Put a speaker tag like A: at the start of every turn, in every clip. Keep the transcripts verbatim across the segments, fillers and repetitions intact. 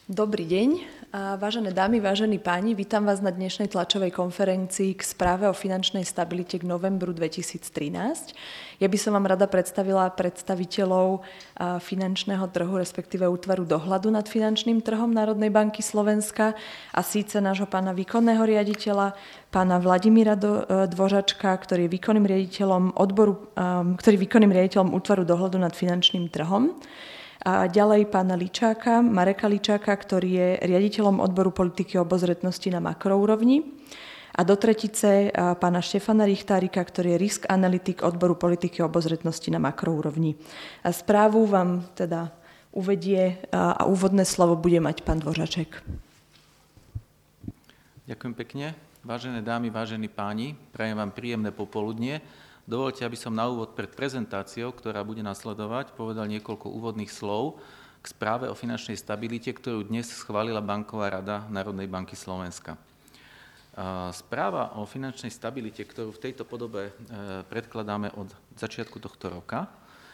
A: Dobrý deň, vážené dámy, vážení páni, vítam vás na dnešnej tlačovej konferencii k správe o finančnej stabilite k novembru dvetisíctrinásť. Ja by som vám rada predstavila predstaviteľov finančného trhu, respektíve útvaru dohľadu nad finančným trhom Národnej banky Slovenska, a síce nášho pána výkonného riaditeľa, pána Vladimíra Dvořáčka, ktorý je výkonným riaditeľom odboru, ktorý je výkonným riaditeľom útvaru dohľadu nad finančným trhom. A ďalej pána Ličáka, Mareka Ličáka, ktorý je riaditeľom odboru politiky obozretnosti na makroúrovni. A do tretice pána Štefana Richtárika, ktorý je risk analytik odboru politiky obozretnosti na makroúrovni. A správu vám teda uvedie a úvodné slovo bude mať pán Dvořáček.
B: Ďakujem pekne. Vážené dámy, vážení páni, prajem vám príjemné popoludnie. Dovoľte, aby som na úvod pred prezentáciou, ktorá bude nasledovať, povedal niekoľko úvodných slov k správe o finančnej stabilite, ktorú dnes schválila Banková rada Národnej banky Slovenska. Správa o finančnej stabilite, ktorú v tejto podobe predkladáme od začiatku tohto roka,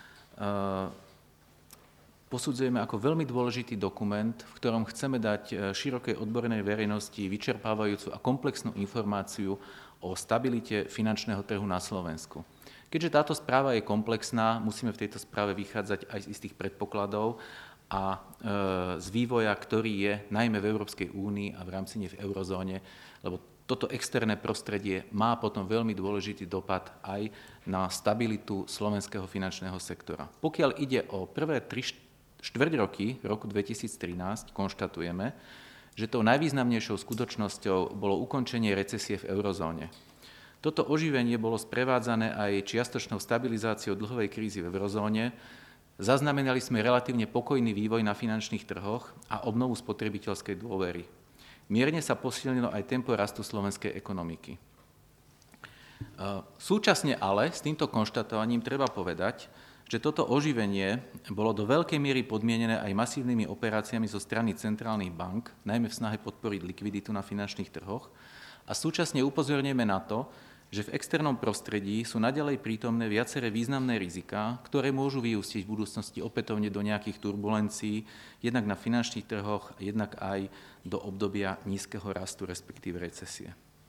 B: posudzujeme ako veľmi dôležitý dokument, v ktorom chceme dať širokej odbornej verejnosti vyčerpávajúcu a komplexnú informáciu o stabilite finančného trhu na Slovensku. Keďže táto správa je komplexná, musíme v tejto správe vychádzať aj z istých predpokladov a e, z vývoja, ktorý je najmä v Európskej únii a v rámci nej v eurozóne, lebo toto externé prostredie má potom veľmi dôležitý dopad aj na stabilitu slovenského finančného sektora. Pokiaľ ide o prvé tri štvrť roky roku dvetisíctrinásť, konštatujeme, že tou najvýznamnejšou skutočnosťou bolo ukončenie recesie v eurozóne. Toto oživenie bolo sprevádzané aj čiastočnou stabilizáciou dlhovej krízy v eurozóne. Zaznamenali sme relatívne pokojný vývoj na finančných trhoch a obnovu spotrebiteľskej dôvery. Mierne sa posilnilo aj tempo rastu slovenskej ekonomiky. Súčasne ale s týmto konštatovaním treba povedať, že toto oživenie bolo do veľkej miery podmienené aj masívnymi operáciami zo strany centrálnych bank, najmä v snahe podporiť likviditu na finančných trhoch, a súčasne upozorňujeme na to, že v externom prostredí sú naďalej prítomné viaceré významné riziká, ktoré môžu vyústiť v budúcnosti opätovne do nejakých turbulencií, jednak na finančných trhoch, jednak aj do obdobia nízkeho rastu, respektíve recesie.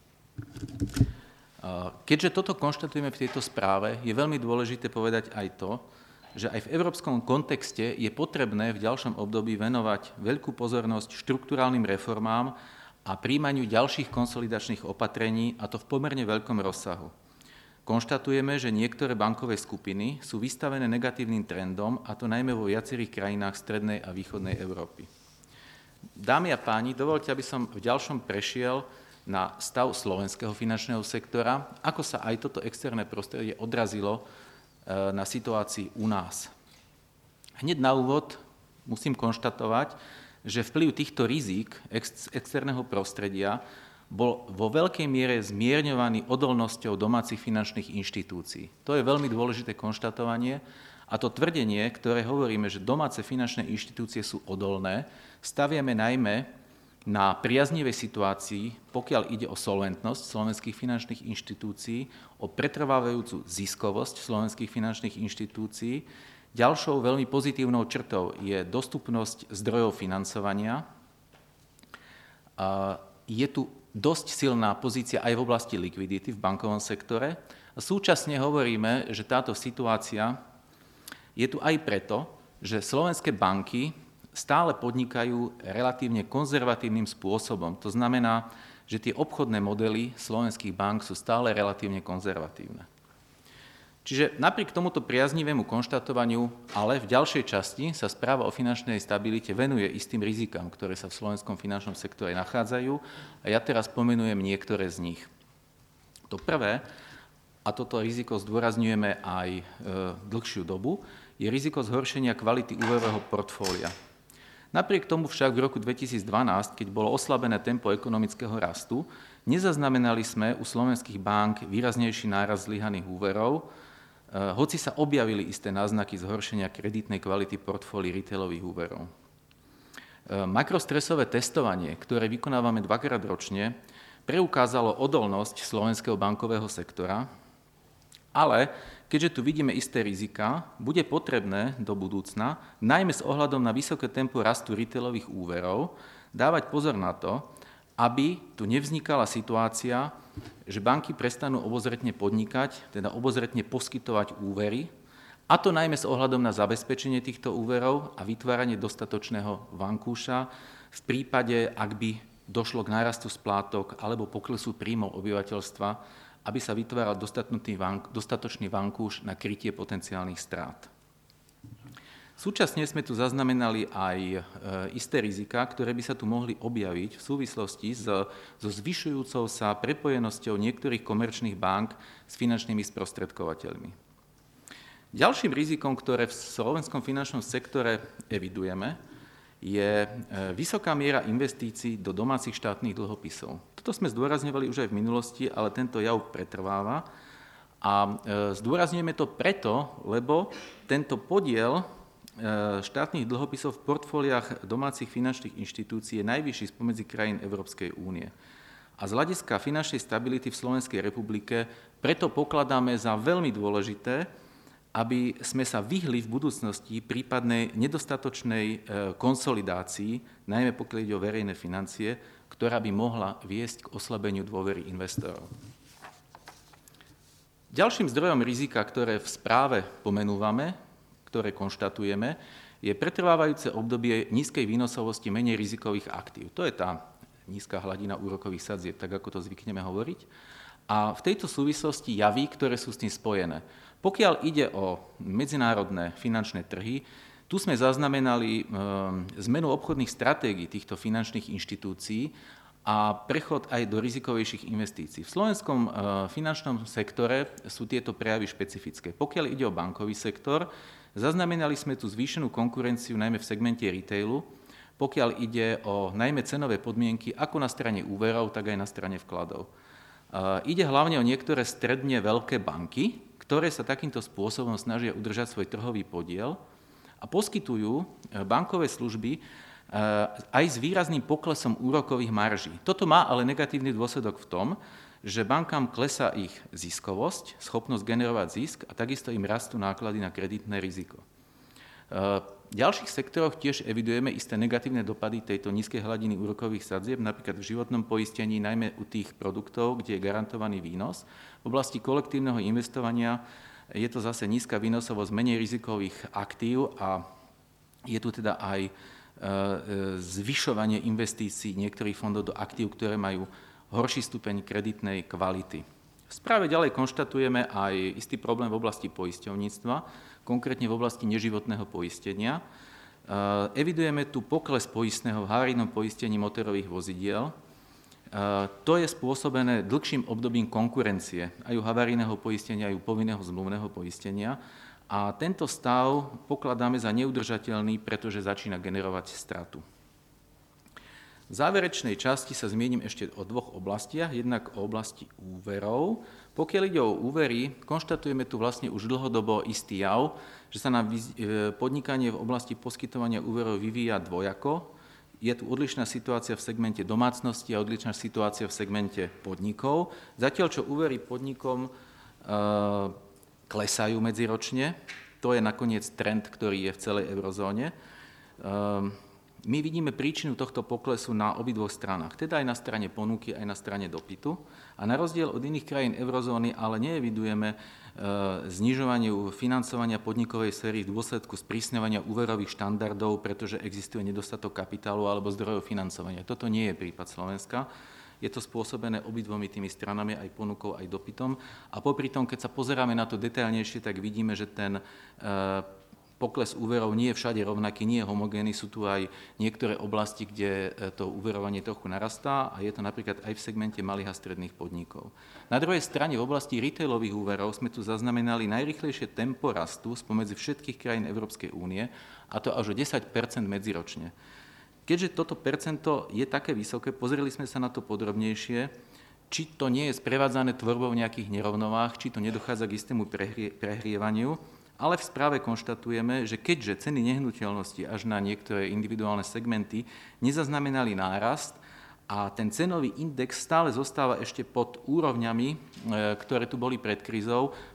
B: Keďže toto konštatujeme v tejto správe, je veľmi dôležité povedať aj to, že aj v európskom kontexte je potrebné v ďalšom období venovať veľkú pozornosť štrukturálnym reformám a príjmaniu ďalších konsolidačných opatrení, a to v pomerne veľkom rozsahu. Konštatujeme, že niektoré bankové skupiny sú vystavené negatívnym trendom, a to najmä vo viacerých krajinách strednej a východnej Európy. Dámy a páni, dovoľte, aby som v ďalšom prešiel na stav slovenského finančného sektora, ako sa aj toto externé prostredie odrazilo na situácii u nás. Hneď na úvod musím konštatovať, že vplyv týchto rizík ex- externého prostredia bol vo veľkej miere zmierňovaný odolnosťou domácich finančných inštitúcií. To je veľmi dôležité konštatovanie, a to tvrdenie, ktoré hovoríme, že domáce finančné inštitúcie sú odolné, staviame najmä na priaznivej situácii, pokiaľ ide o solventnosť slovenských finančných inštitúcií, o pretrvávajúcu ziskovosť slovenských finančných inštitúcií. Ďalšou veľmi pozitívnou črtou je dostupnosť zdrojov financovania. Je tu dosť silná pozícia aj v oblasti likvidity v bankovom sektore. Súčasne hovoríme, že táto situácia je tu aj preto, že slovenské banky stále podnikajú relatívne konzervatívnym spôsobom. To znamená, že tie obchodné modely slovenských bank sú stále relatívne konzervatívne. Čiže napriek tomuto priaznivému konštatovaniu, ale v ďalšej časti sa správa o finančnej stabilite venuje istým rizikám, ktoré sa v slovenskom finančnom sektore nachádzajú, a ja teraz pomenujem niektoré z nich. To prvé, a toto riziko zdôrazňujeme aj e, dlhšiu dobu, je riziko zhoršenia kvality úverového portfólia. Napriek tomu však v roku dvetisícdvanásť, keď bolo oslabené tempo ekonomického rastu, nezaznamenali sme u slovenských bank výraznejší nárast zlyhaných úverov, hoci sa objavili isté náznaky zhoršenia kreditnej kvality portfólií retailových úverov. Makrostresové testovanie, ktoré vykonávame dvakrát ročne, preukázalo odolnosť slovenského bankového sektora Ale keďže tu vidíme isté rizika, bude potrebné do budúcna, najmä s ohľadom na vysoké tempo rastu retailových úverov, dávať pozor na to, aby tu nevznikala situácia, že banky prestanú obozretne podnikať, teda obozretne poskytovať úvery, a to najmä s ohľadom na zabezpečenie týchto úverov a vytváranie dostatočného vankúša v prípade, ak by došlo k nárastu splátok alebo poklesu príjmov obyvateľstva, aby sa vytváral dostatočný vankúš na krytie potenciálnych strát. Súčasne sme tu zaznamenali aj isté riziká, ktoré by sa tu mohli objaviť v súvislosti so zvyšujúcou sa prepojenosťou niektorých komerčných bank s finančnými sprostredkovateľmi. Ďalším rizikom, ktoré v slovenskom finančnom sektore evidujeme, je vysoká miera investícií do domácich štátnych dlhopisov. Toto sme zdôrazňovali už aj v minulosti, ale tento jav pretrváva. A zdôrazňujeme to preto, lebo tento podiel štátnych dlhopisov v portfóliách domácich finančných inštitúcií je najvyšší spomedzi krajín Európskej únie. A z hľadiska finančnej stability v Slovenskej republike preto pokladáme za veľmi dôležité, aby sme sa vyhli v budúcnosti prípadnej nedostatočnej konsolidácii, najmä pokiaľ ide o verejné financie, ktorá by mohla viesť k oslabeniu dôvery investorov. Ďalším zdrojom rizika, ktoré v správe pomenúvame, ktoré konštatujeme, je pretrvávajúce obdobie nízkej výnosovosti menej rizikových aktív. To je tá nízka hladina úrokových sadzieb, tak ako to zvykneme hovoriť. A v tejto súvislosti javí, ktoré sú s tým spojené. Pokiaľ ide o medzinárodné finančné trhy, tu sme zaznamenali e, zmenu obchodných stratégií týchto finančných inštitúcií a prechod aj do rizikovejších investícií. V slovenskom e, finančnom sektore sú tieto prejavy špecifické. Pokiaľ ide o bankový sektor, zaznamenali sme tu zvýšenú konkurenciu najmä v segmente retailu, pokiaľ ide o najmä cenové podmienky ako na strane úverov, tak aj na strane vkladov. Ide hlavne o niektoré stredne veľké banky, ktoré sa takýmto spôsobom snažia udržať svoj trhový podiel a poskytujú bankové služby aj s výrazným poklesom úrokových marží. Toto má ale negatívny dôsledok v tom, že bankám klesá ich ziskovosť, schopnosť generovať zisk a takisto im rastú náklady na kreditné riziko. V ďalších sektoroch tiež evidujeme isté negatívne dopady tejto nízkej hladiny úrokových sadzieb, napríklad v životnom poistení, najmä u tých produktov, kde je garantovaný výnos. V oblasti kolektívneho investovania je to zase nízka výnosovosť menej rizikových aktív a je tu teda aj zvyšovanie investícií niektorých fondov do aktív, ktoré majú horší stupeň kreditnej kvality. V správe ďalej konštatujeme aj istý problém v oblasti poisťovníctva, konkrétne v oblasti neživotného poistenia. Evidujeme tu pokles poistného v havarijnom poistení motorových vozidiel. To je spôsobené dlhším obdobím konkurencie aj u havarijného poistenia, aj u povinného zmluvného poistenia. A tento stav pokladáme za neudržateľný, pretože začína generovať stratu. V záverečnej časti sa zmienim ešte o dvoch oblastiach, jednak o oblasti úverov. Pokiaľ ide o úvery, konštatujeme tu vlastne už dlhodobo istý jav, že sa nám podnikanie v oblasti poskytovania úverov vyvíja dvojako. Je tu odlišná situácia v segmente domácnosti a odlišná situácia v segmente podnikov. Zatiaľ, čo úvery podnikom e, klesajú medziročne, to je nakoniec trend, ktorý je v celej eurozóne. E, My vidíme príčinu tohto poklesu na obidvoch stranách, teda aj na strane ponuky, aj na strane dopytu. A na rozdiel od iných krajín eurozóny ale neevidujeme e, znižovanie financovania podnikovej sféry v dôsledku sprísňovania úverových štandardov, pretože existuje nedostatok kapitálu alebo zdrojov financovania. Toto nie je prípad Slovenska. Je to spôsobené obidvomi tými stranami, aj ponukou, aj dopytom. A popri tom, keď sa pozeráme na to detailnejšie, tak vidíme, že ten e, pokles úverov nie je všade rovnaký, nie je homogénny, sú tu aj niektoré oblasti, kde to úverovanie trochu narastá a je to napríklad aj v segmente malých a stredných podnikov. Na druhej strane v oblasti retailových úverov sme tu zaznamenali najrýchlejšie tempo rastu spomedzi všetkých krajín Európskej únie, a to až o desať percent medziročne. Keďže toto percento je také vysoké, pozreli sme sa na to podrobnejšie, či to nie je sprevádzané tvorbou nejakých nerovnováh, či to nedochádza k istému prehrie, prehrievaniu. Ale v správe konštatujeme, že keďže ceny nehnuteľnosti až na niektoré individuálne segmenty nezaznamenali nárast a ten cenový index stále zostáva ešte pod úrovňami, ktoré tu boli pred krízou,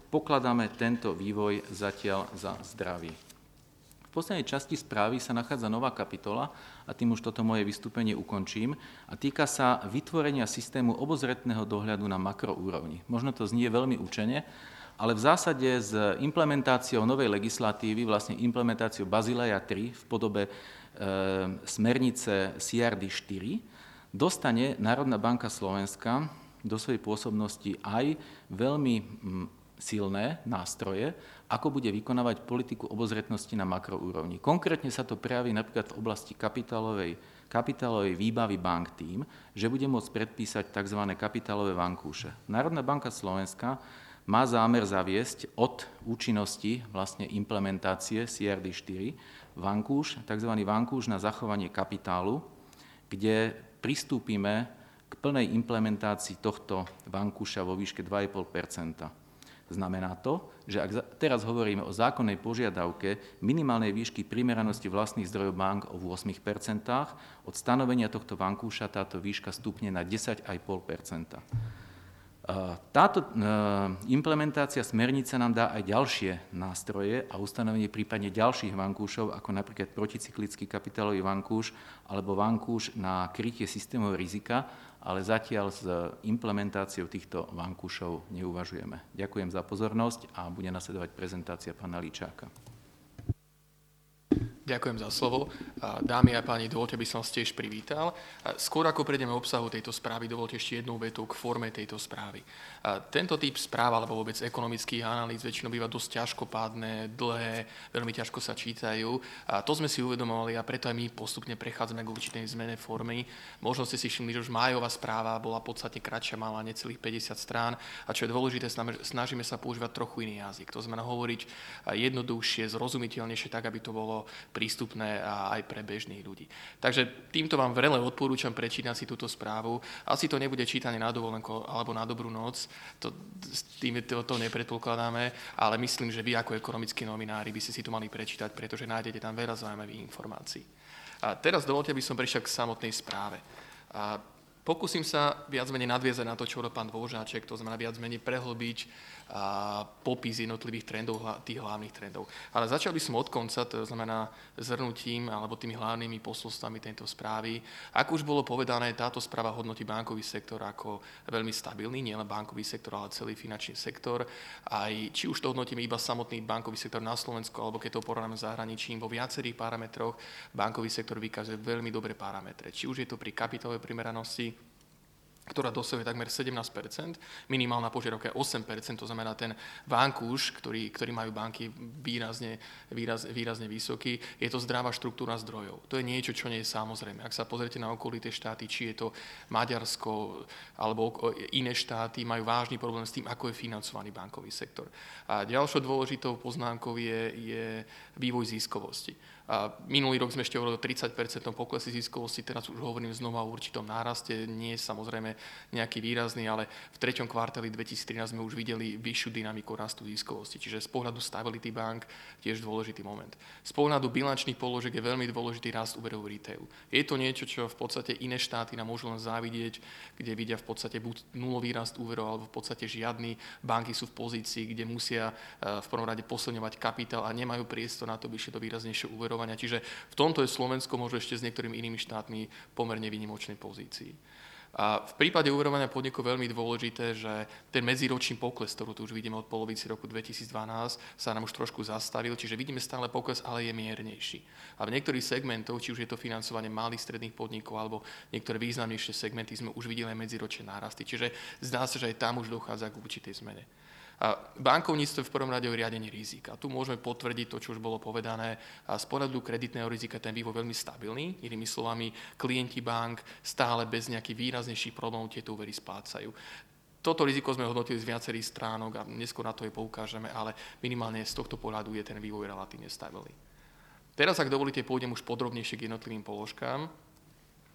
B: pokladáme tento vývoj zatiaľ za zdravý. V poslednej časti správy sa nachádza nová kapitola a tým už toto moje vystúpenie ukončím a týka sa vytvorenia systému obozretného dohľadu na makroúrovni. Možno to znie veľmi učene, ale v zásade s implementáciou novej legislatívy, vlastne implementáciou Bazileja tri v podobe e, smernice C R D štyri, dostane Národná banka Slovenska do svojej pôsobnosti aj veľmi m, silné nástroje, ako bude vykonávať politiku obozretnosti na makroúrovni. Konkrétne sa to prejaví napríklad v oblasti kapitálovej, kapitálovej výbavy bank tým, že bude môcť predpísať tzv. Kapitálové vankúše. Národná banka Slovenska má zámer zaviesť od účinnosti vlastne implementácie C R D štyri vankúš, tzv. Vankúš na zachovanie kapitálu, kde pristúpime k plnej implementácii tohto vankúša vo výške dva celé päť percenta. Znamená to, že ak teraz hovoríme o zákonnej požiadavke minimálnej výšky primeranosti vlastných zdrojov bank o osem percent, od stanovenia tohto vankúša táto výška stupne na desať celé päť percenta. Táto implementácia smernice nám dá aj ďalšie nástroje a ustanovenie prípadne ďalších vankúšov, ako napríklad proticyklický kapitálový vankúš alebo vankúš na krytie systémov rizika, ale zatiaľ s implementáciou týchto vankúšov neuvažujeme. Ďakujem za pozornosť a bude nasledovať prezentácia pána Líčáka.
C: Ďakujem za slovo. Dámy a páni, dovolte, by som vás tiež privítal. Skôr ako prejdeme obsahu tejto správy, dovolte ešte jednu vetu k forme tejto správy. Tento typ správ, alebo vôbec ekonomických analýz, väčšinou býva dosť ťažkopádne, dlhé, veľmi ťažko sa čítajú. A to sme si uvedomovali a preto aj my postupne prechádzame k určitej zmene formy. Možno ste si všimli, že už májová správa bola podstatne kratšia, mala necelých päťdesiat strán. A čo je dôležité, snažíme sa používať trochu iný jazyk. To znamená hovoriť jednoduchšie, zrozumiteľnejšie, tak, aby to bolo prístupné aj pre bežných ľudí. Takže týmto vám vrele odporúčam prečítať si túto správu. Asi to nebude čítanie na dovolenku alebo na dobrú noc, to, tým to, to nepredpokladáme, ale myslím, že vy ako ekonomickí novinári by ste si to mali prečítať, pretože nájdete tam veľa zaujímavých informácií. A teraz dovolte, aby som prešiel k samotnej správe. A pokúsim sa viac menej nadviazať na to, čo hovoril pán Dvořáček, to znamená viac menej prehlbiť a popis jednotlivých trendov, tých hlavných trendov. Ale začal by som od konca, to znamená zhrnutím alebo tými hlavnými posolstvami tejto správy. Ako už bolo povedané, táto správa hodnotí bankový sektor ako veľmi stabilný, nielen bankový sektor, ale celý finančný sektor. Aj či už to hodnotíme iba samotný bankový sektor na Slovensku, alebo keď to porovnáme s zahraničím, vo viacerých parametroch bankový sektor vykazuje veľmi dobré parametre. Či už je to pri kapitálovej primeranosti, ktorá dosahuje takmer sedemnásť percent, minimálna požiadavka je osem percent, to znamená ten vankúš, ktorý, ktorý majú banky výrazne, výraz, výrazne vysoký, je to zdravá štruktúra zdrojov. To je niečo, čo nie je samozrejme. Ak sa pozriete na okolité štáty, či je to Maďarsko alebo iné štáty, majú vážny problém s tým, ako je financovaný bankový sektor. A ďalšou dôležitou poznámkou je, je vývoj ziskovosti. A minulý rok sme ešte hovorili o tridsať percent poklesy ziskovosti, teraz už hovorím znova o určitom náraste, nie je samozrejme nejaký výrazný, ale v treťom kvartáli dvetisíctrinásť sme už videli vyššiu dynamiku rastu ziskovosti. Čiže z pohľadu stability bank tiež dôležitý moment. Z pohľadu bilančných položiek je veľmi dôležitý rast úverov retailu. Je to niečo, čo v podstate iné štáty nám môžu len závidieť, kde vidia v podstate buď nulový rast úverov, alebo v podstate žiadny. Banky sú v pozícii, kde musia v prvom rade posilňovať kapitál a nemajú priestor na to, by išli do výraznejšie úverov. Čiže v tomto je Slovensko možno ešte s niektorými inými štátmi pomerne výnimočnej pozícii. A v prípade úverovania podnikov veľmi dôležité, že ten medziročný pokles, ktorú tu už vidíme od polovici roku dvetisícdvanásť, sa nám už trošku zastavil, čiže vidíme stále pokles, ale je miernejší. A v niektorých segmentoch, či už je to financovanie malých stredných podnikov alebo niektoré významnejšie segmenty, sme už videli aj medziročné nárasty. Čiže zdá sa, že aj tam už dochádza k určitej zmene. A bankovníctvo v prvom rade o riadení rizika. Tu môžeme potvrdiť to, čo už bolo povedané. A z pohľadu kreditného rizika ten vývoj veľmi stabilný. Inými slovami, klienti bank stále bez nejakých výraznejších problémov tieto úvery splácajú. Toto riziko sme hodnotili z viacerých stránok a neskôr na to je poukážeme, ale minimálne z tohto pohľadu je ten vývoj relatívne stabilný. Teraz, ak dovolíte, pôjdem už podrobnejšie k jednotlivým položkám.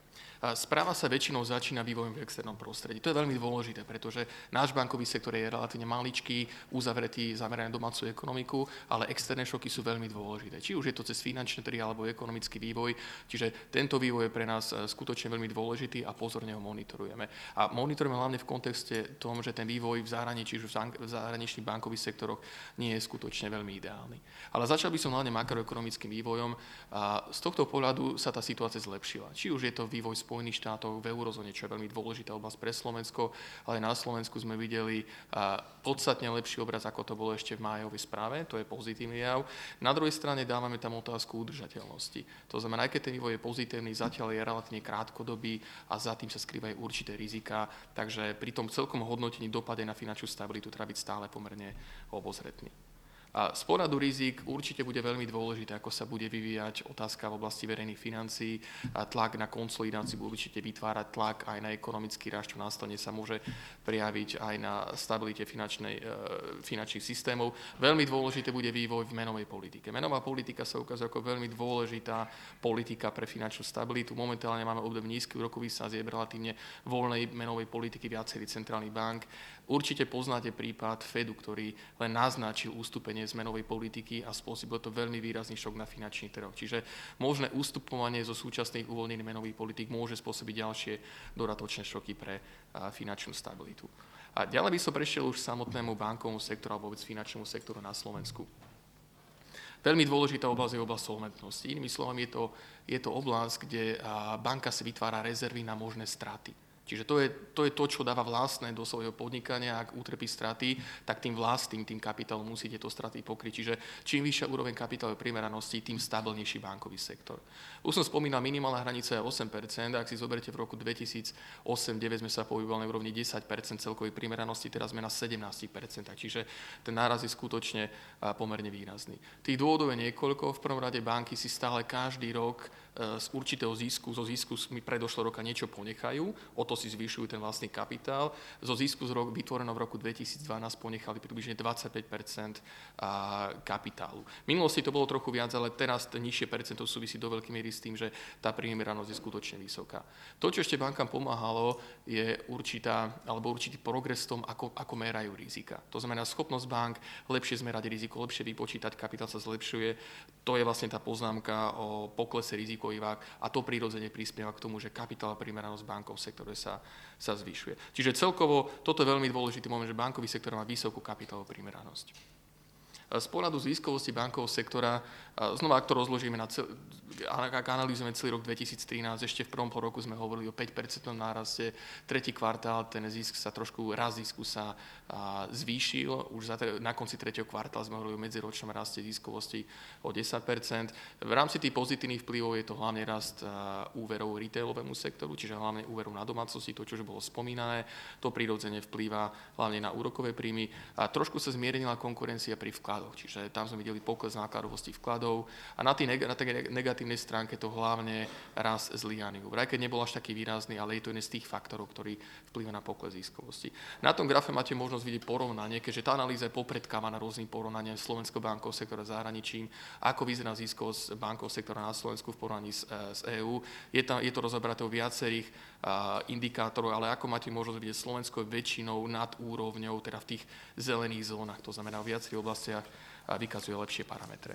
C: Správa sa väčšinou začína vývojom v externom prostredí. To je veľmi dôležité, pretože náš bankový sektor je relatívne maličký, uzavretý, zameraný na domácu ekonomiku, ale externé šoky sú veľmi dôležité. Či už je to cez finančné trhy alebo ekonomický vývoj, čiže tento vývoj je pre nás skutočne veľmi dôležitý a pozorne ho monitorujeme. A monitorujeme hlavne v kontexte tom, že ten vývoj v zahraničí, v zahraničných bankových sektoroch nie je skutočne veľmi ideálny. Ale začal by som hlavne makroekonomickým vývojom a z tohto pohľadu sa tá situácia zlepšila. Či už je to vývoj Spojených štátov v eurozóne, čo je veľmi dôležitá oblasť pre Slovensko, ale na Slovensku sme videli podstatne lepší obraz, ako to bolo ešte v májovej správe, to je pozitívny jav. Na druhej strane dávame tam otázku udržateľnosti. To znamená, aj keď ten vývoj je pozitívny, zatiaľ je relatívne krátkodobý a za tým sa skrývajú určité rizika, takže pri tom celkom hodnotení dopade na finančnú stabilitu treba byť stále pomerne obozretný. A z pohľadu rizik určite bude veľmi dôležité, ako sa bude vyvíjať otázka v oblasti verejných financií. A tlak na konsolidáciu bude určite vytvárať tlak aj na ekonomický rast, čo následne sa môže prejaviť aj na stabilite finančnej, e, finančných systémov. Veľmi dôležité bude vývoj v menovej politike. Menová politika sa ukazuje ako veľmi dôležitá politika pre finančnú stabilitu. Momentálne máme obdobie nízkych úrokových sadzieb, relatívne voľnej menovej politiky viacerých centrálnych bank. Určite poznáte prípad Fedu, ktorý len naznačil ústupenie z menovej politiky a spôsobil to veľmi výrazný šok na finančných trhoch. Čiže možné ústupovanie zo súčasných uvoľnených menových politik môže spôsobiť ďalšie dodatočné šoky pre finančnú stabilitu. A ďalej by som prešiel už samotnému bankovému sektoru alebo vôbec finančnému sektoru na Slovensku. Veľmi dôležitá oblasť je oblasť solventnosti. Inými slovami je to, je to oblasť, kde banka si vytvára rezervy na možné straty. Čiže to je, to je to, čo dáva vlastné do svojho podnikania. Ak utrpí straty, tak tým vlastným, tým kapitálom musí tieto straty pokryť. Čiže čím vyššia úroveň kapitálovej primeranosti, tým stabilnejší bankový sektor. Už som spomínal, minimálna hranica je osem percent. Ak si zoberiete, v roku dvetisícosem deväť sme sa pohybovali na úrovni desať percent celkovej primeranosti, teraz sme na sedemnásť percent. Čiže ten náraz je skutočne pomerne výrazný. Tých dôvodov je niekoľko. V prvom rade banky si stále každý rok z určitého zisku, zo zisku mi predošlo roka niečo ponechajú, o to si zvyšujú ten vlastný kapitál. Zo zisku z rok, vytvoreného v roku dvetisícdvanásť ponechali približne dvadsaťpäť percent kapitálu. V minulosti to bolo trochu viac, ale teraz nižšie percento súvisí do veľkej miery s tým, že tá primeranosť je skutočne vysoká. To, čo ešte bankám pomáhalo, je určitá, alebo určitý progres v tom, ako, ako merajú rizika. To znamená, schopnosť bank lepšie zmerať riziko, lepšie vypočítať, kapitál sa zlepšuje. To je vlastne tá poznámka o poklese rizika a to prirodzene prispieva k tomu, že kapitálová primeranosť bankov v sektore sa, sa zvyšuje. Čiže celkovo toto je veľmi dôležitý moment, že bankový sektor má vysokú kapitálovú primeranosť. Z pohľadu ziskovosti bankového sektora, znova ak to rozložíme, na cel, ak analýzujeme celý rok dvetisíctrinásť, ešte v prvom pol roku sme hovorili o päť percentnom náraste, tretí kvartál, ten zisk sa trošku, raz zisku sa a, zvýšil, už za, na konci tretieho kvartála sme hovorili o medziročnom raste ziskovosti o desať percent. V rámci tých pozitívnych vplyvov je to hlavne rast a, úverov retailovému sektoru, čiže hlavne úverov na domácnosti, to, čo už bolo spomínané, to prirodzene vplýva hlavne na úrokové príjmy. A trošku sa zmiernila konkurencia pri vkladoch. Čiže tam sme videli pokles nákladovosti vkladov a na, tý, na tej negatívnej stránke to hlavne rast zlyhaných úverov. Aj keď nebol až taký výrazný, ale je to jeden z tých faktorov, ktorý vplyva na pokles ziskovosti. Na tom grafe máte možnosť vidieť porovnanie, keďže tá analýza je popredkávaná rôznym porovnaním slovenského bankového sektora s zahraničím, ako vyzerá ziskovosť bankového sektora na Slovensku v porovnaní s, s EÚ. Je, tam, je to rozobraté o viacerých a, indikátorov, ale ako máte možnosť vidieť, Slovensko je väčšinou nad úrovňou, teda v tých zelených zónach, to znamená v viacerých oblastiach a vykazuje lepšie parametre.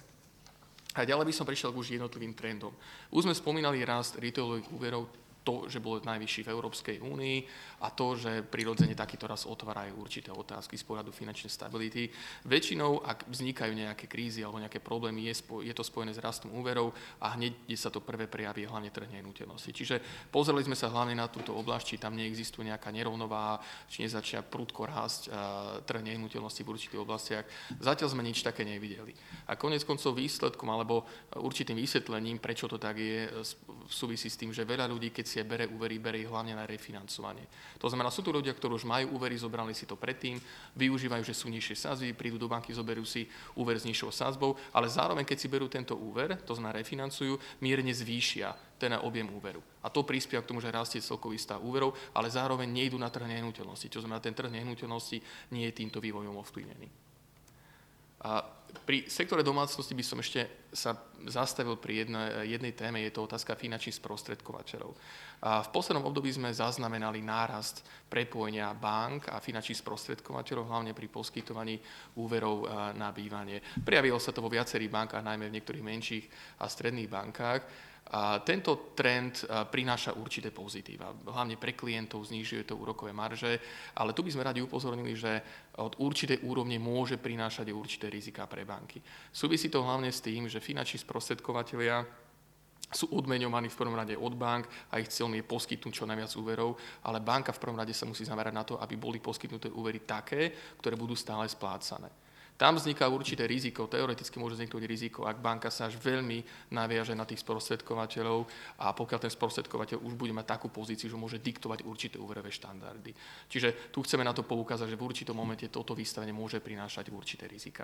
C: A ďalej by som prešiel už jednotlivým trendom. Už sme spomínali rast retailových úverov, to, že bol najvyšší v Európskej únii a to, že prirodzene takýto raz otvárajú určité otázky z pohľadu finančnej stability. Väčšinou, ak vznikajú nejaké krízy alebo nejaké problémy, je, spo, je to spojené s rastom úverov a hneď, kde sa to prvé prejaví, hlavne trh nehnuteľnosti. Čiže pozreli sme sa hlavne na túto oblasť, či tam neexistuje nejaká nerovnováha, či nezačína prudko rásť trh nehnuteľnosti v určitých oblastiach. Zatiaľ sme nič také nevideli. A konec koncov výsledkom alebo určitým vysvetlením, prečo to tak je, súvisí s tým, že veľa ľudí, keď si bere úvery, bere ich hlavne na refinancovanie. To znamená, sú tu ľudia, ktorí už majú úvery, zobrali si to predtým, využívajú, že sú nižšie sadzby, prídu do banky, zoberú si úver s nižšou sadzbou, ale zároveň, keď si berú tento úver, to znamená refinancujú, mierne zvýšia ten objem úveru. A to prispieva k tomu, že rastie celkový stav úverov, ale zároveň nejdú na trh nehnuteľnosti. To znamená, ten trh nehnuteľnosti nie je týmto vývojom ovplyvnený. A Pri sektore domácnosti by som ešte sa zastavil pri jednej, jednej téme, je to otázka finančných sprostredkovateľov. A v poslednom období sme zaznamenali nárast prepojenia bank a finančných sprostredkovateľov, hlavne pri poskytovaní úverov na bývanie. Prejavilo sa to vo viacerých bankách, najmä v niektorých menších a stredných bankách. A tento trend prináša určité pozitíva. Hlavne pre klientov znižuje to úrokové marže, ale tu by sme radi upozornili, že od určitej úrovne môže prinášať určité riziká pre banky. Súvisí to hlavne s tým, že finanční sprostredkovatelia sú odmeňovaní v prvom rade od bank a ich cieľom je poskytnúť čo najviac úverov, ale banka v prvom rade sa musí zamerať na to, aby boli poskytnuté úvery také, ktoré budú stále splácané. Tam vzniká určité riziko, teoreticky môže vzniknúť riziko, ak banka sa až veľmi naviaže na tých sprostredkovateľov a pokiaľ ten sprostredkovateľ už bude mať takú pozíciu, že môže diktovať určité úverové štandardy. Čiže tu chceme na to poukázať, že v určitom momente toto vystavenie môže prinášať určité rizika.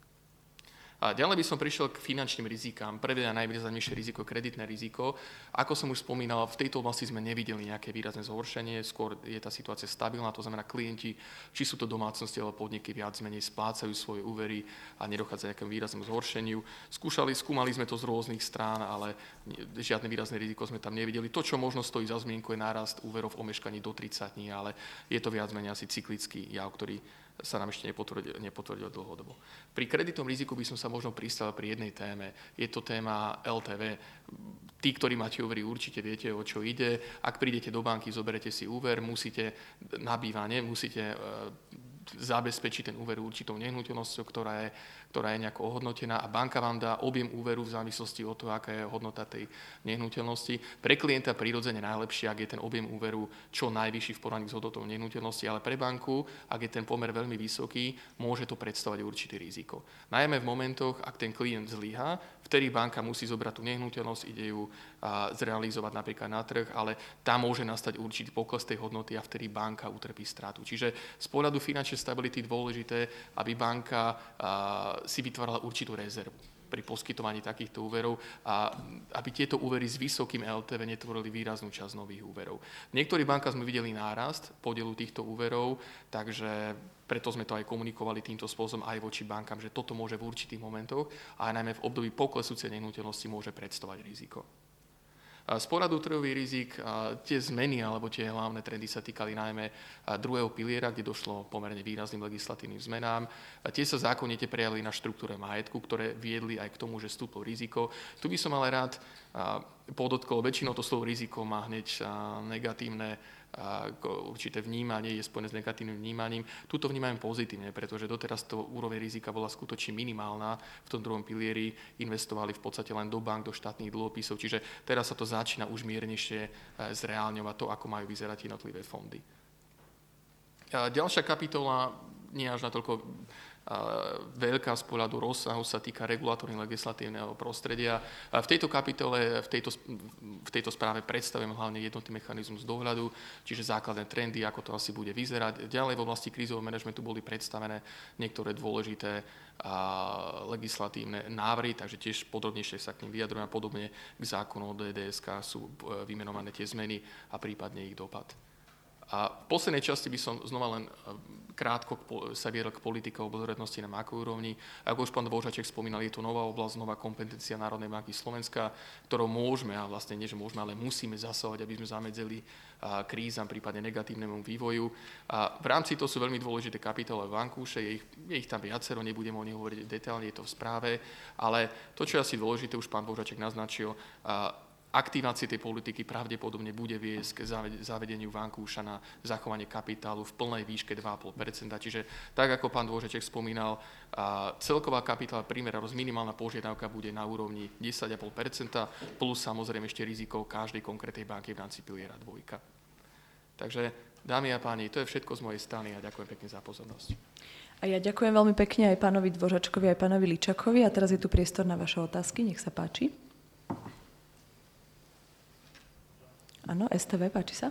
C: A ďalej by som prišiel k finančným rizikám. Prvé a najvýraznejšie riziko, kreditné riziko. Ako som už spomínal, v tejto oblasti sme nevideli nejaké výrazné zhoršenie, skôr je tá situácia stabilná, to znamená klienti, či sú to domácnosti alebo podniky, viac menej splácajú svoje úvery a nedochádza nejakému výraznému zhoršeniu. Skúšali, skúmali sme to z rôznych strán, ale žiadne výrazné riziko sme tam nevideli. To, čo možno stojí za zmienku, je nárast úverov v omeškaní do tridsať dní, ale je to viac menej asi cyklický jav, ktorý sa nám ešte nepotvrdil, nepotvrdil dlhodobo. Pri kreditnom riziku by som sa možno pristal pri jednej téme. Je to téma el té vé. Tí, ktorí máte úvery, určite viete, o čo ide. Ak prídete do banky, zoberete si úver, musíte na bývanie, musíte zabezpečiť ten úver určitou nehnuteľnosťou, ktorá je, ktorá je nejako ohodnotená a banka vám dá objem úveru v závislosti od toho, aká je hodnota tej nehnuteľnosti. Pre klienta prirodzene najlepšie, ak je ten objem úveru čo najvyšší v porovnaní s hodnotou nehnuteľnosti, ale pre banku, ak je ten pomer veľmi vysoký, môže to predstavovať určité riziko. Najmä v momentoch, ak ten klient zlyhá, vtedy banka musí zobrať tú nehnuteľnosť, ide ju a, zrealizovať napríklad na trh, ale tam môže nastať určitý pokles tej hodnoty a vtedy banka utrpí stratu. Čiže z pohľadu finančnej stability dôležité, aby banka a, si vytvárala určitú rezervu pri poskytovaní takýchto úverov a aby tieto úvery s vysokým el té vé netvorili výraznú časť nových úverov. V niektorých bankách sme videli nárast podielu týchto úverov, takže preto sme to aj komunikovali týmto spôsobom aj voči bankám, že toto môže v určitých momentoch a najmä v období poklesujúcej nehnuteľnosti môže predstavovať riziko. Z pohľadu trhových rizik tie zmeny alebo tie hlavné trendy sa týkali najmä druhého piliera, kde došlo pomerne výrazným legislatívnym zmenám. Tie sa zákonite prejavili na štruktúre majetku, ktoré viedli aj k tomu, že vstúplo riziko. Tu by som ale rád podotkol, väčšinou to slovo riziko má hneď negatívne určité vnímanie, je spojené s negatívnym vnímaním. Tuto vnímajem pozitívne, pretože doteraz to úroveň rizika bola skutočne minimálna. V tom druhom pilieri investovali v podstate len do bank, do štátnych dlhopisov, čiže teraz sa to začína už miernejšie zreálňovať to, ako majú vyzerať jednotlivé fondy. A ďalšia kapitola, nie až natoľko veľká z pohľadu rozsahu, sa týka regulatórneho legislatívneho prostredia. V tejto kapitole, v tejto, v tejto správe predstavujem hlavne jednotný mechanizmus dohľadu, čiže základné trendy, ako to asi bude vyzerať. Ďalej v oblasti krízového manažmentu boli predstavené niektoré dôležité a legislatívne návrhy, takže tiež podrobnejšie sa k nim vyjadrujem a podobne k zákonu o dé dé es ká sú vymenované tie zmeny a prípadne ich dopad. A v poslednej časti by som znova len krátko sa viedol k politike obozretnosti na makroúrovni. Ako už pán Dvořáček spomínal, je to nová oblasť, nová kompetencia Národnej banky Slovenska, ktorou môžeme, a vlastne nie, že môžeme, ale musíme zasahovať, aby sme zamedzili krízam, prípadne negatívnemu vývoju. A v rámci toho sú veľmi dôležité kapitole vankúše, je ich, je ich tam viacero, nebudem o nich hovoriť detailne, je to v správe, ale to, čo je asi dôležité, už pán Dvořáček naznačil, aktivácie tej politiky pravdepodobne bude viesť k zavedeniu vankúša na zachovanie kapitálu v plnej výške dva celé päť percenta. Čiže tak, ako pán Dvořáček spomínal, celková kapitálová primernosť, minimálna požiadavka bude na úrovni desať celá päť percenta plus samozrejme ešte riziko každej konkrétnej banky v rámci piliera dvojka. Takže, dámy a páni, to je všetko z mojej strany a ďakujem pekne za pozornosť.
A: A ja ďakujem veľmi pekne aj pánovi Dvořáčkovi, aj pánovi Ličakovi a teraz je tu priestor na vaše otázky, nech sa páči. Áno, es té vé, páči sa?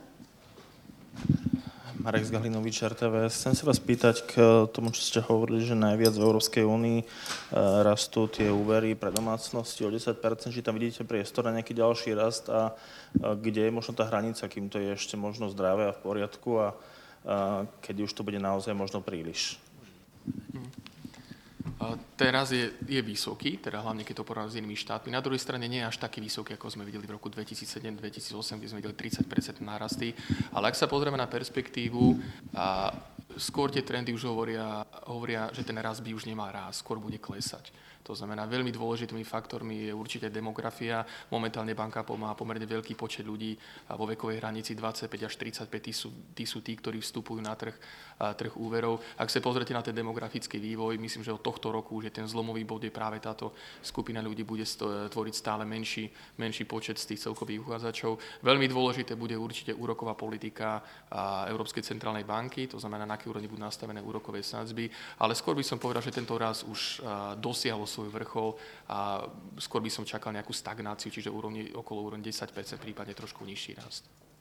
D: Marek Zgalinovič, er té vé. Chcem sa vás pýtať k tomu, čo ste hovorili, že najviac v Európskej únii rastú tie úvery pre domácnosti o desať percent, či tam vidíte priestor na nejaký ďalší rast a kde je možno tá hranica, kým to je ešte možno zdravé a v poriadku a keď už to bude naozaj možno príliš.
C: Teraz je, je vysoký, teda hlavne keď to porovnáme s inými štátmi. Na druhej strane nie je až taký vysoký, ako sme videli v roku dvetisícsedem dvetisícosem, kde sme videli tridsať percent nárasty. Ale ak sa pozrieme na perspektívu, a skôr tie trendy už hovoria, hovoria, že ten rast by už nemá rásť, skôr bude klesať. To znamená, veľmi dôležitými faktormi je určite demografia. Momentálne banka má pomerne veľký počet ľudí vo vekovej hranici dvadsaťpäť až tridsaťpäť. Tí sú, tí sú tí, ktorí vstupujú na trh, trh úverov. Ak sa pozrite na ten demografický vývoj, myslím, že od tohto roku už je ten zlomový bod, je práve táto skupina ľudí bude tvoriť stále menší, menší počet z tých celkových uchádzačov. Veľmi dôležité bude určite úroková politika Európskej centrálnej banky, to znamená, na akej úrovni budú nastavené úrokové sadzby. Ale skôr by som povedal, že tento raz už dosiahol svoj vrchol a skôr by som čakal nejakú stagnáciu, čiže úrovni, okolo úrovni desať percent, prípadne trošku nižší rast.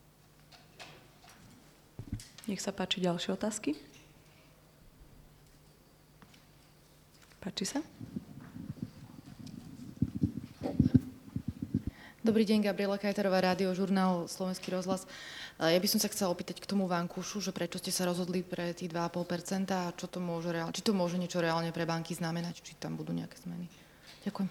A: Nech sa páči ďalšie otázky. Páči sa?
E: Dobrý deň, Gabriela Kajterová, Rádio Žurnál, Slovenský rozhlas. Ja by som sa chcela opýtať k tomu vankúšu, že prečo ste sa rozhodli pre tých dva a pol percenta a čo to môže reálne, či to môže niečo reálne pre banky znamenať, či tam budú nejaké zmeny. Ďakujem.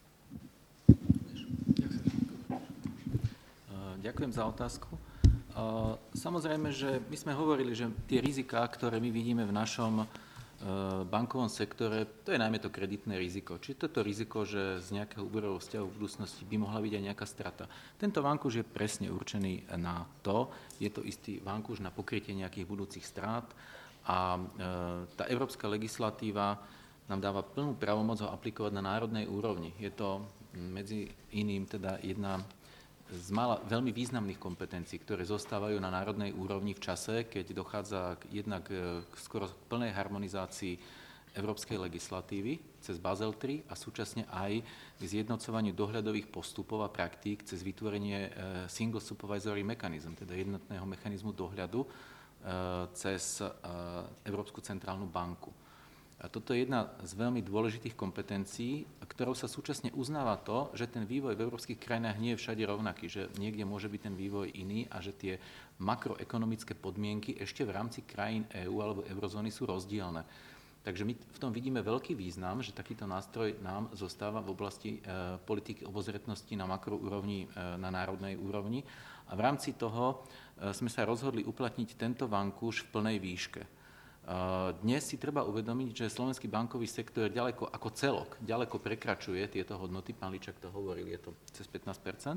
B: Ďakujem za otázku. Samozrejme, že my sme hovorili, že tie riziká, ktoré my vidíme v našom bankovom sektore, to je najmä to kreditné riziko. Čiže toto riziko, že z nejakého úverového vzťahu v budúcnosti by mohla byť aj nejaká strata. Tento vankúš je presne určený na to, je to istý vankúš na pokrytie nejakých budúcich strát a tá európska legislatíva nám dáva plnú pravomoc ho aplikovať na národnej úrovni. Je to medzi iným teda jedna z mála veľmi významných kompetencií, ktoré zostávajú na národnej úrovni v čase, keď dochádza jednak k skoro plnej harmonizácii európskej legislatívy cez Basel tri a súčasne aj k zjednocovaniu dohľadových postupov a praktík cez vytvorenie Single Supervisory Mechanism, teda jednotného mechanizmu dohľadu cez Európsku centrálnu banku. A toto je jedna z veľmi dôležitých kompetencií, ktorou sa súčasne uznáva to, že ten vývoj v európskych krajinách nie je všade rovnaký, že niekde môže byť ten vývoj iný a že tie makroekonomické podmienky ešte v rámci krajín EÚ alebo eurozóny sú rozdielne. Takže my v tom vidíme veľký význam, že takýto nástroj nám zostáva v oblasti e, politiky obozretnosti na makroúrovni, e, na národnej úrovni. A v rámci toho e, sme sa rozhodli uplatniť tento vankúš v plnej výške. Dnes si treba uvedomiť, že slovenský bankový sektor ďaleko ako celok, ďaleko prekračuje tieto hodnoty, pán Ličák to hovoril, je to cez pätnásť percent.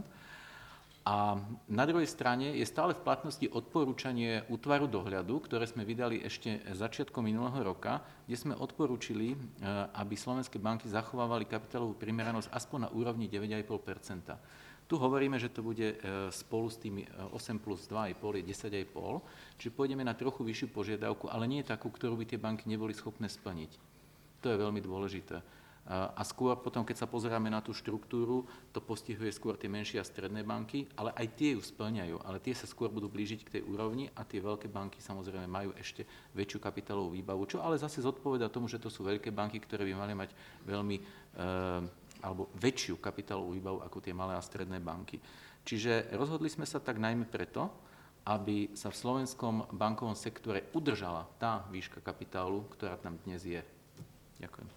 B: A na druhej strane je stále v platnosti odporúčanie útvaru dohľadu, ktoré sme vydali ešte začiatkom minulého roka, kde sme odporúčili, aby slovenské banky zachovávali kapitálovú primeranosť aspoň na úrovni deväť celá päť percenta. Tu hovoríme, že to bude spolu s tými osem plus dva celá päť je desať celá päť, čiže pôjdeme na trochu vyššiu požiadavku, ale nie takú, ktorú by tie banky neboli schopné splniť. To je veľmi dôležité. A skôr potom, keď sa pozeráme na tú štruktúru, to postihuje skôr tie menšie a stredné banky, ale aj tie ju splňajú, ale tie sa skôr budú blížiť k tej úrovni a tie veľké banky samozrejme majú ešte väčšiu kapitálovú výbavu, čo ale zase zodpovedá tomu, že to sú veľké banky, ktoré by mali mať veľmi e, alebo väčšiu kapitálovú výbavu ako tie malé a stredné banky. Čiže rozhodli sme sa tak najmä preto, aby sa v slovenskom bankovom sektore udržala tá výška kapitálu, ktorá tam dnes je. Ďakujem.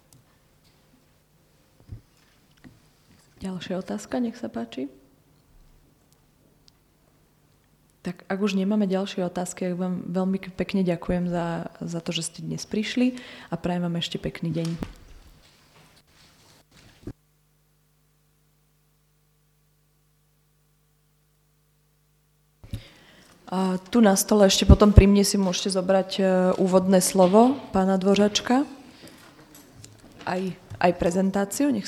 A: Ďalšia otázka, nech sa páči. Tak ak už nemáme ďalšie otázky, ja vám veľmi pekne ďakujem za, za to, že ste dnes prišli a prajem vám ešte pekný deň. A tu na stole ešte potom pri mne si môžete zobrať úvodné slovo pána Dvořáčka. Aj, aj prezentáciu. Nech